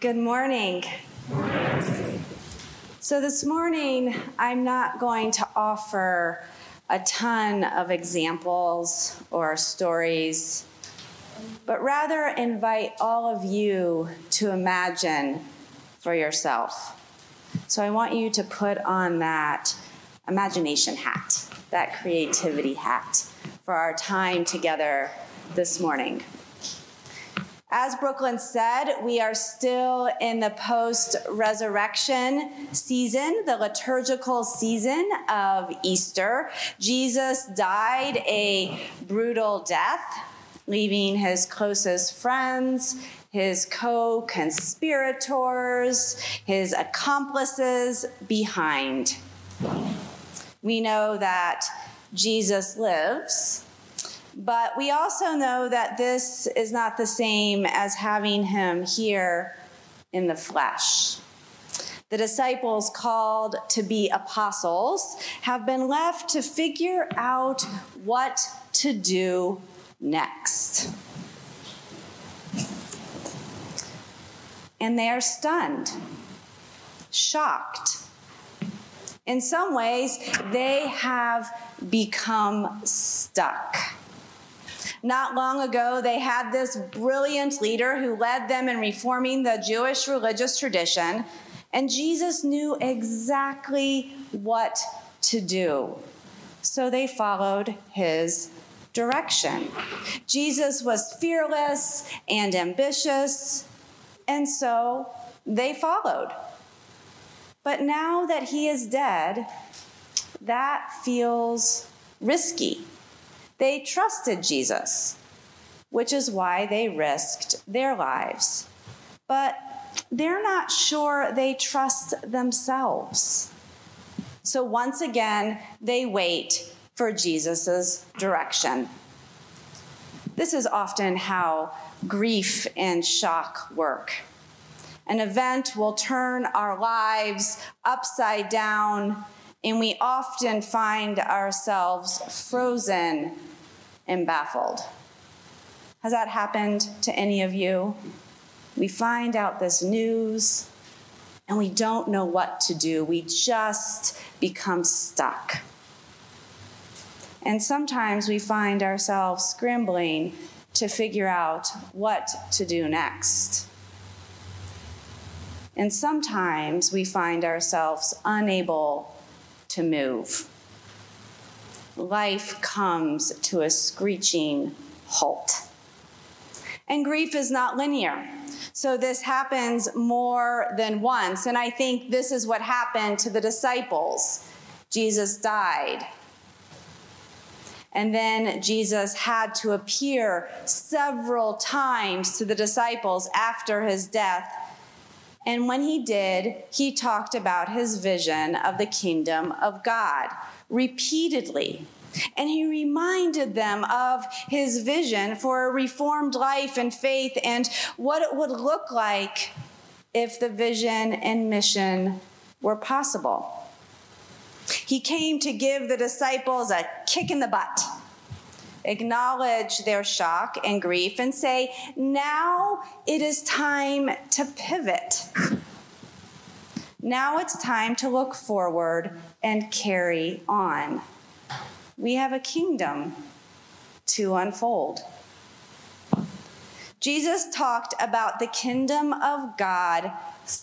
Good morning. So this morning, I'm not going to offer a ton of examples or stories, but rather invite all of you to imagine for yourself. So I want you to put on that imagination hat, that creativity hat for our time together this morning. As Brooklyn said, we are still in the post-resurrection season, the liturgical season of Easter. Jesus died a brutal death, leaving his closest friends, his co-conspirators, his accomplices behind. We know that Jesus lives, but we also know that this is not the same as having him here in the flesh. The disciples called to be apostles have been left to figure out what to do next. And they are stunned, shocked. In some ways, they have become stuck. Not long ago, they had this brilliant leader who led them in reforming the Jewish religious tradition, and Jesus knew exactly what to do. So they followed his direction. Jesus was fearless and ambitious, and so they followed. But now that he is dead, that feels risky. They trusted Jesus, which is why they risked their lives. But they're not sure they trust themselves. So once again, they wait for Jesus' direction. This is often how grief and shock work. An event will turn our lives upside down, and we often find ourselves frozen and baffled. Has that happened to any of you? We find out this news and we don't know what to do. We just become stuck. And sometimes we find ourselves scrambling to figure out what to do next. And sometimes we find ourselves unable to move. Life comes to a screeching halt. And grief is not linear. So this happens more than once. And I think this is what happened to the disciples. Jesus died. And then Jesus had to appear several times to the disciples after his death. And when he did, he talked about his vision of the kingdom of God repeatedly. And he reminded them of his vision for a reformed life and faith and what it would look like if the vision and mission were possible. He came to give the disciples a kick in the butt, acknowledge their shock and grief, and say, now it is time to pivot. Now it's time to look forward and carry on. We have a kingdom to unfold. Jesus talked about the kingdom of God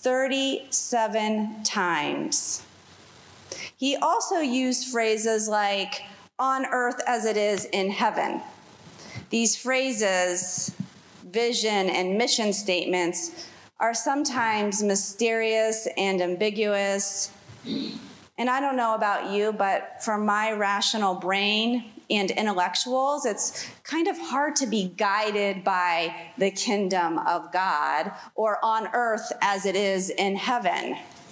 37 times. He also used phrases like, on earth as it is in heaven. These phrases, vision and mission statements, are sometimes mysterious and ambiguous. And I don't know about you, but for my rational brain and intellectuals, it's kind of hard to be guided by the kingdom of God or on earth as it is in heaven.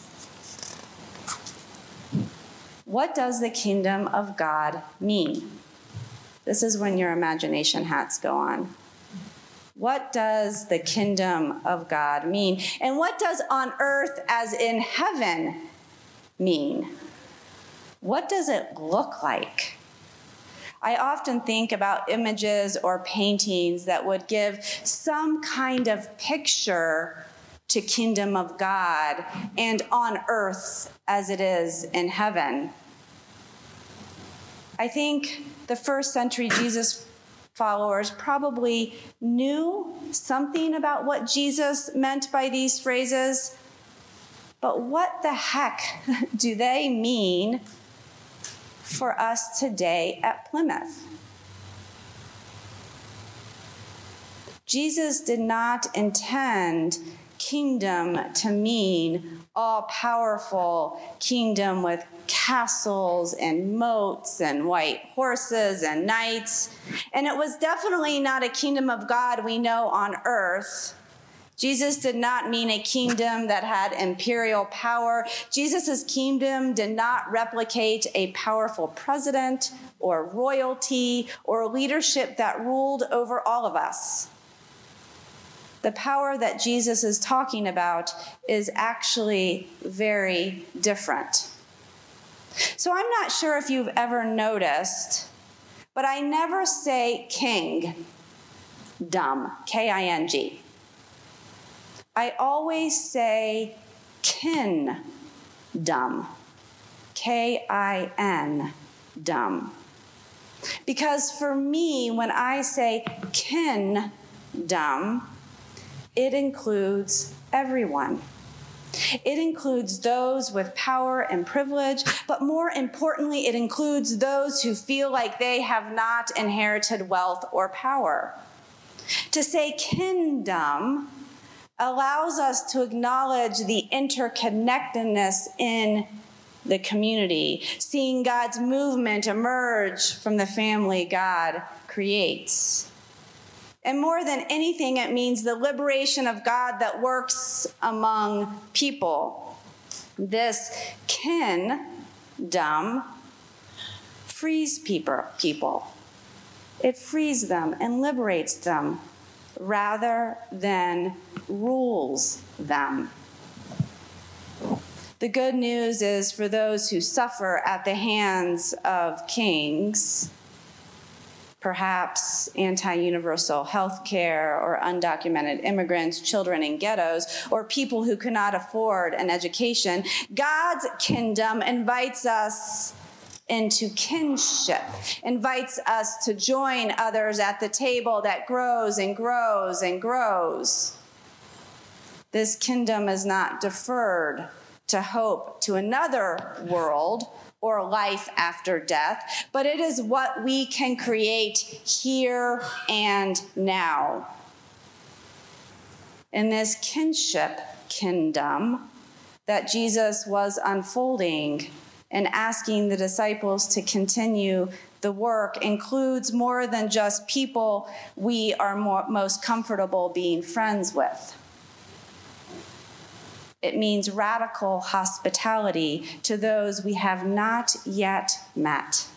What does the kingdom of God mean? This is when your imagination hats go on. What does the kingdom of God mean? And what does on earth as in heaven mean? What does it look like? I often think about images or paintings that would give some kind of picture to kingdom of God and on earth as it is in heaven. I think the first century Jesus followers probably knew something about what Jesus meant by these phrases, but what the heck do they mean for us today at Plymouth? Jesus did not intend kingdom to mean all-powerful kingdom with castles and moats and white horses and knights. And it was definitely not a kingdom of God we know on earth. Jesus did not mean a kingdom that had imperial power. Jesus' kingdom did not replicate a powerful president or royalty or leadership that ruled over all of us. The power that Jesus is talking about is actually very different. So I'm not sure if you've ever noticed, but I never say king, dumb, K-I-N-G. I always say kin, dumb, K-I-N, dumb. Because for me, when I say kin, dumb, it includes everyone. It includes those with power and privilege, but more importantly, it includes those who feel like they have not inherited wealth or power. To say kingdom allows us to acknowledge the interconnectedness in the community, seeing God's movement emerge from the family God creates. And more than anything, it means the liberation of God that works among people. This kingdom frees people. It frees them and liberates them rather than rules them. The good news is for those who suffer at the hands of kings, perhaps anti-universal health care or undocumented immigrants, children in ghettos, or people who cannot afford an education, God's kingdom invites us into kinship, invites us to join others at the table that grows and grows and grows. This kingdom is not deferred to hope to another world or life after death, but it is what we can create here and now. In this kinship kingdom that Jesus was unfolding and asking the disciples to continue the work includes more than just people we are most comfortable being friends with. It means radical hospitality to those we have not yet met.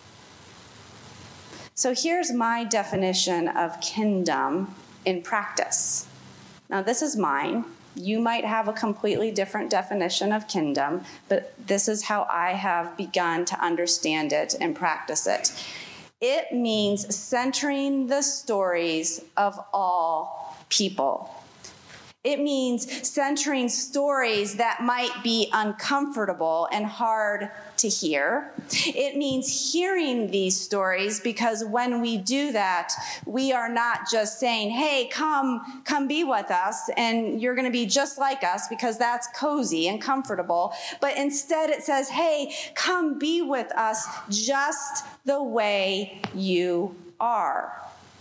So here's my definition of kingdom in practice. Now, this is mine. You might have a completely different definition of kingdom, but this is how I have begun to understand it and practice it. It means centering the stories of all people. It means centering stories that might be uncomfortable and hard to hear. It means hearing these stories because when we do that, we are not just saying, hey, come be with us and you're going to be just like us because that's cozy and comfortable. But instead it says, hey, come be with us just the way you are.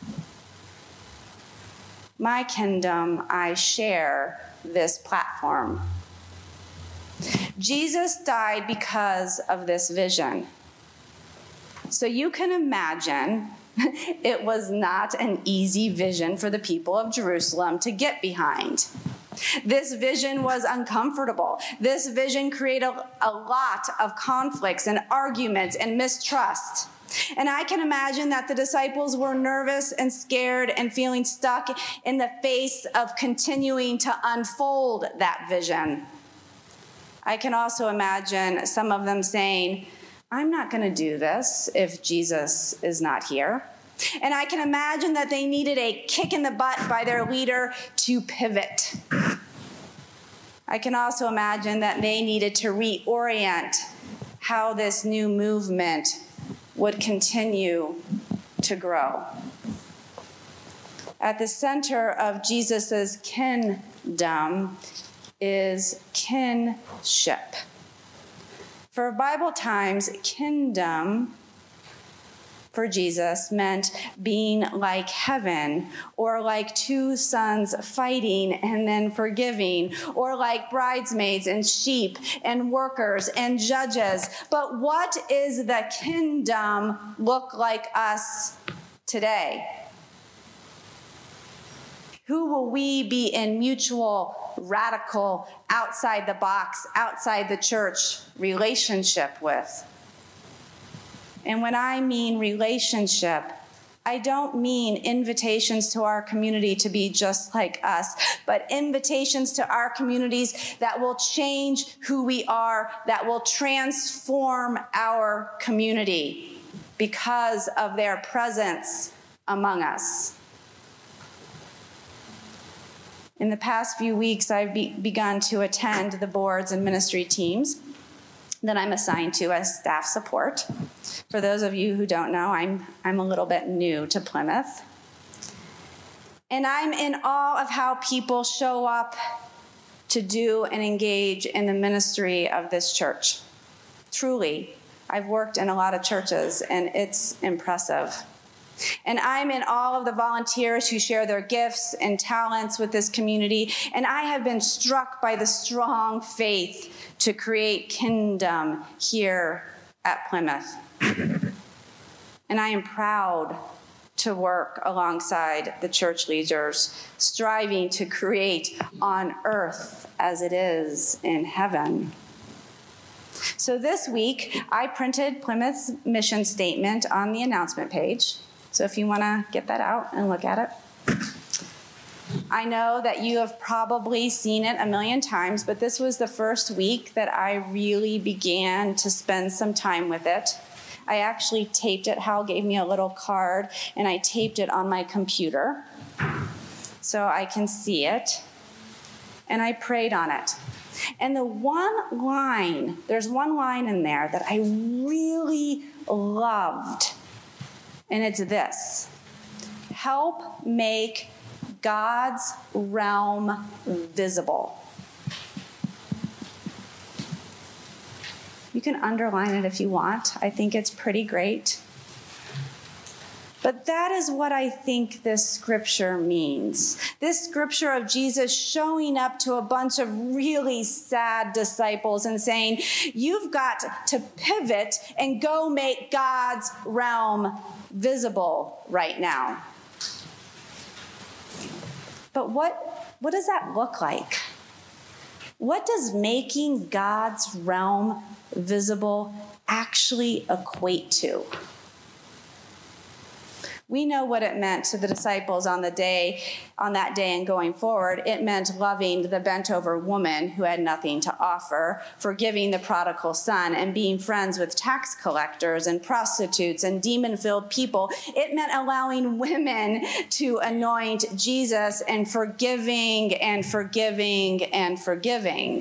My kingdom, I share this platform. Jesus died because of this vision. So you can imagine it was not an easy vision for the people of Jerusalem to get behind. This vision was uncomfortable. This vision created a lot of conflicts and arguments and mistrust. And I can imagine that the disciples were nervous and scared and feeling stuck in the face of continuing to unfold that vision. I can also imagine some of them saying, I'm not going to do this if Jesus is not here. And I can imagine that they needed a kick in the butt by their leader to pivot. I can also imagine that they needed to reorient how this new movement would continue to grow. At the center of Jesus' kingdom is kinship. For Bible times, kingdom for Jesus meant being like heaven, or like two sons fighting and then forgiving, or like bridesmaids and sheep and workers and judges. But what is the kingdom look like us today? Who will we be in mutual, radical, outside the box, outside the church relationship with? And when I mean relationship, I don't mean invitations to our community to be just like us, but invitations to our communities that will change who we are, that will transform our community because of their presence among us. In the past few weeks, I've begun to attend the boards and ministry teams that I'm assigned to as staff support. For those of you who don't know, I'm a little bit new to Plymouth. And I'm in awe of how people show up to do and engage in the ministry of this church. Truly, I've worked in a lot of churches, and it's impressive. And I'm in awe of the volunteers who share their gifts and talents with this community. And I have been struck by the strong faith to create kingdom here at Plymouth. And I am proud to work alongside the church leaders, striving to create on earth as it is in heaven. So this week, I printed Plymouth's mission statement on the announcement page. So if you want to get that out and look at it. I know that you have probably seen it a million times, but this was the first week that I really began to spend some time with it. I actually taped it. Hal gave me a little card, and I taped it on my computer so I can see it. And I prayed on it. And there's one line in there that I really loved. And it's this: help make God's realm visible. You can underline it if you want. I think it's pretty great. But that is what I think this scripture means. This scripture of Jesus showing up to a bunch of really sad disciples and saying, you've got to pivot and go make God's realm visible right now. But what does that look like? What does making God's realm visible actually equate to? We know what it meant to the disciples on that day and going forward. It meant loving the bent-over woman who had nothing to offer, forgiving the prodigal son, and being friends with tax collectors and prostitutes and demon-filled people. It meant allowing women to anoint Jesus and forgiving and forgiving and forgiving.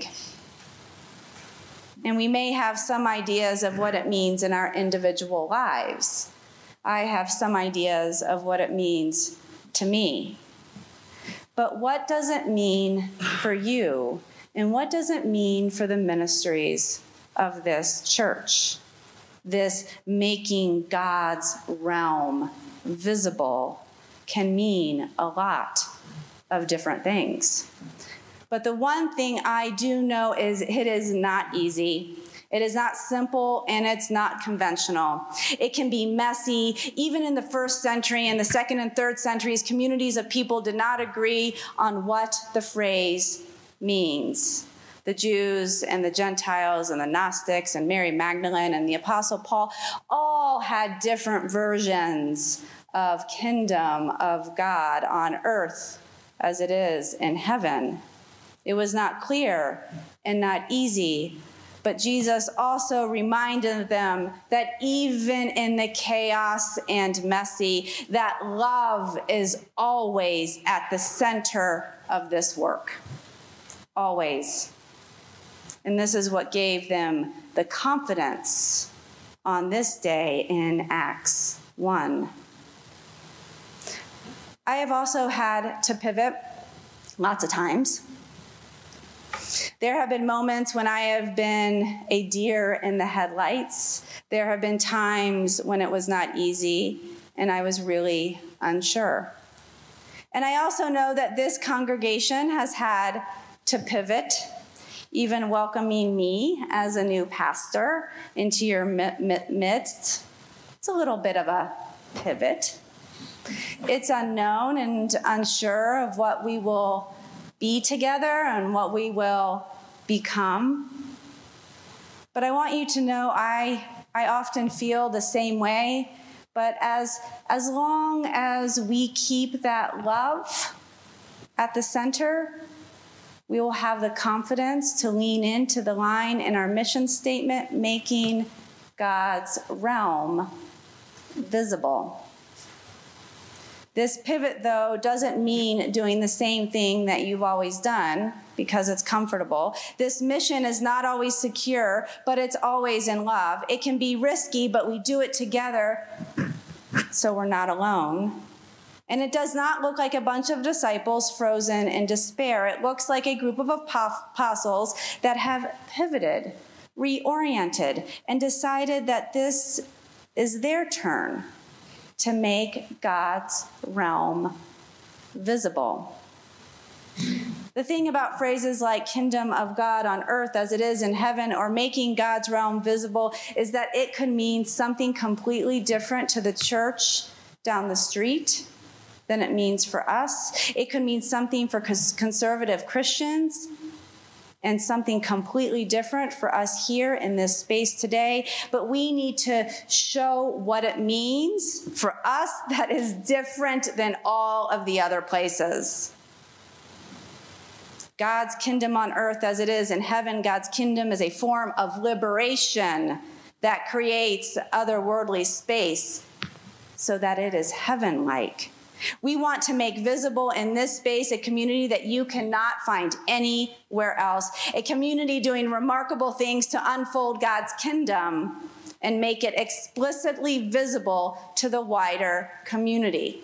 And we may have some ideas of what it means in our individual lives. I have some ideas of what it means to me. But what does it mean for you? And what does it mean for the ministries of this church? This making God's realm visible can mean a lot of different things. But the one thing I do know is it is not easy. It is not simple, and it's not conventional. It can be messy. Even in the first century and the second and third centuries, communities of people did not agree on what the phrase means. The Jews and the Gentiles and the Gnostics and Mary Magdalene and the Apostle Paul all had different versions of kingdom of God on earth as it is in heaven. It was not clear and not easy. But Jesus also reminded them that even in the chaos and messy, that love is always at the center of this work. Always. And this is what gave them the confidence on this day in Acts 1. I have also had to pivot lots of times. There have been moments when I have been a deer in the headlights. There have been times when it was not easy and I was really unsure. And I also know that this congregation has had to pivot, even welcoming me as a new pastor into your midst. It's a little bit of a pivot. It's unknown and unsure of what we will be together and what we will become. But I want you to know I often feel the same way. But as long as we keep that love at the center, we will have the confidence to lean into the line in our mission statement, making God's realm visible. This pivot, though, doesn't mean doing the same thing that you've always done because it's comfortable. This mission is not always secure, but it's always in love. It can be risky, but we do it together so we're not alone. And it does not look like a bunch of disciples frozen in despair. It looks like a group of apostles that have pivoted, reoriented, and decided that this is their turn to make God's realm visible. The thing about phrases like kingdom of God on earth as it is in heaven or making God's realm visible is that it could mean something completely different to the church down the street than it means for us. It could mean something for conservative Christians and something completely different for us here in this space today. But we need to show what it means for us that is different than all of the other places. God's kingdom on earth as it is in heaven, God's kingdom is a form of liberation that creates otherworldly space so that it is heaven-like. We want to make visible in this space a community that you cannot find anywhere else, a community doing remarkable things to unfold God's kingdom and make it explicitly visible to the wider community.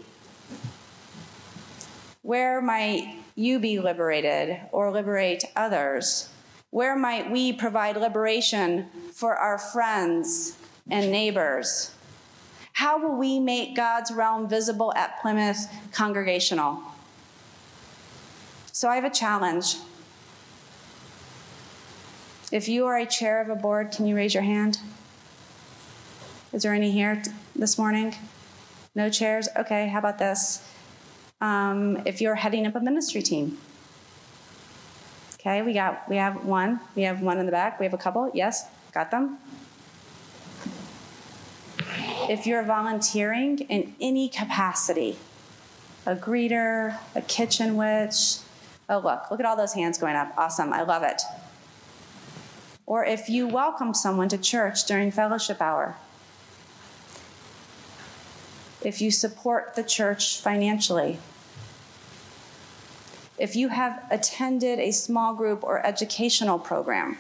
Where might you be liberated or liberate others? Where might we provide liberation for our friends and neighbors? How will we make God's realm visible at Plymouth Congregational? So I have a challenge. If you are a chair of a board, can you raise your hand? Is there any here this morning? No chairs? Okay, how about this? If you're heading up a ministry team. Okay, we have one. We have one in the back. We have a couple. Yes, got them. If you're volunteering in any capacity, a greeter, a kitchen witch, oh, look at all those hands going up. Awesome, I love it. Or if you welcome someone to church during fellowship hour. If you support the church financially. If you have attended a small group or educational program.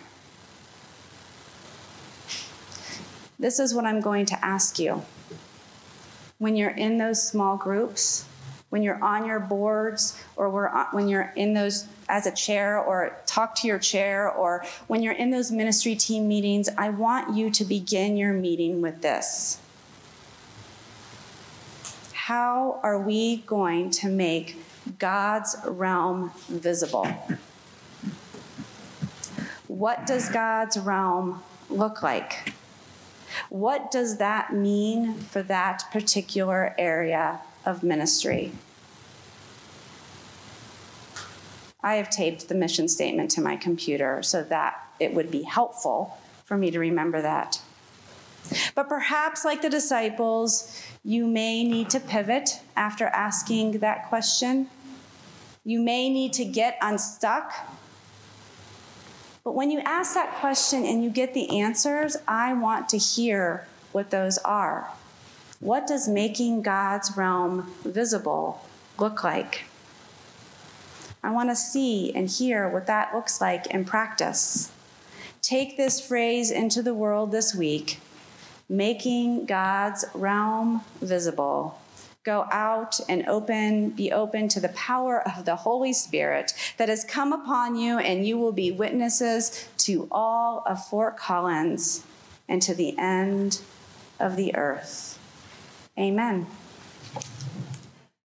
This is what I'm going to ask you. When you're in those small groups, when you're on your boards, or when you're in those as a chair, or talk to your chair, or when you're in those ministry team meetings, I want you to begin your meeting with this. How are we going to make God's realm visible? What does God's realm look like? What does that mean for that particular area of ministry? I have taped the mission statement to my computer so that it would be helpful for me to remember that. But perhaps, like the disciples, you may need to pivot after asking that question. You may need to get unstuck. But when you ask that question and you get the answers, I want to hear what those are. What does making God's realm visible look like? I want to see and hear what that looks like in practice. Take this phrase into the world this week, making God's realm visible. Go out and be open to the power of the Holy Spirit that has come upon you, and you will be witnesses to all of Fort Collins and to the end of the earth. Amen.